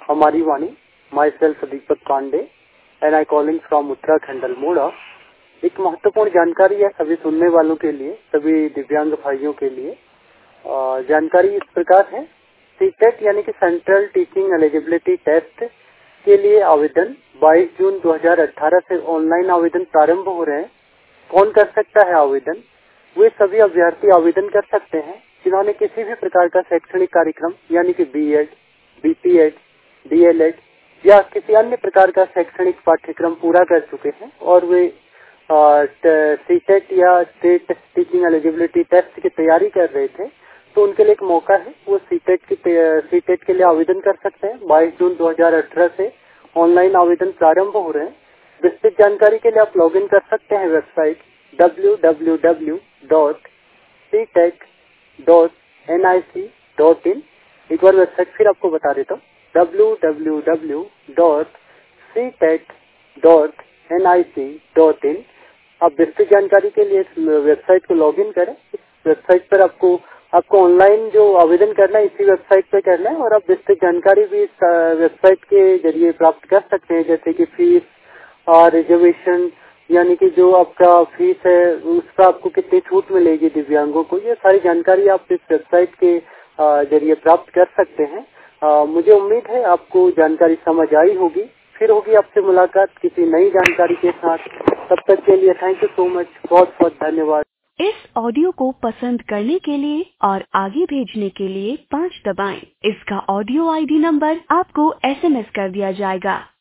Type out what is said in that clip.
हमारी वाणी। Myself Deepak Pandey and I calling from Uttarakhand Almora. एक महत्वपूर्ण जानकारी है सभी सुनने वालों के लिए, सभी दिव्यांग भाइयों के लिए। जानकारी इस प्रकार है, सीटेट यानी कि सेंट्रल टीचिंग एलिजिबिलिटी टेस्ट के लिए आवेदन 22 जून 2018 से ऑनलाइन आवेदन प्रारंभ हो रहे हैं। कौन कर सकता है आवेदन? वे सभी अभ्यर्थी आवेदन कर सकते हैं जिन्होंने किसी भी प्रकार का शैक्षणिक कार्यक्रम यानी कि बीएड, बीपीएड, डीएलएड या किसी अन्य प्रकार का शैक्षणिक पाठ्यक्रम पूरा कर चुके हैं और वे सीटेट या स्टेट टीचिंग एलिजिबिलिटी टेस्ट की तैयारी कर रहे थे, तो उनके लिए एक मौका है। वो सीटेट के लिए आवेदन कर सकते हैं। 22 जून 2018 से ऑनलाइन आवेदन प्रारंभ हो रहे हैं। विस्तृत जानकारी के लिए आप लॉगिन कर सकते हैं वेबसाइट www.ctech.nic.in। एक बार वेबसाइट फिर आपको बता देता हूँ, www.ctech.nic.in। आप विस्तृत जानकारी के लिए इस वेबसाइट को लॉगिन करें। इस वेबसाइट पर आपको ऑनलाइन जो आवेदन करना है इसी वेबसाइट पे करना है और आप विस्तृत जानकारी भी इस वेबसाइट के जरिए प्राप्त कर सकते हैं, जैसे कि फीस और रिजर्वेशन यानी कि जो आपका फीस है उस पर आपको कितनी छूट मिलेगी दिव्यांगों को, ये सारी जानकारी आप इस वेबसाइट के जरिए प्राप्त कर सकते हैं। मुझे उम्मीद है आपको जानकारी समझ आई होगी। फिर होगी आपसे मुलाकात किसी नई जानकारी के साथ। तब तक के लिए थैंक यू सो मच, बहुत बहुत धन्यवाद। इस ऑडियो को पसंद करने के लिए और आगे भेजने के लिए 5 दबाएं। इसका ऑडियो आईडी नंबर आपको SMS कर दिया जाएगा।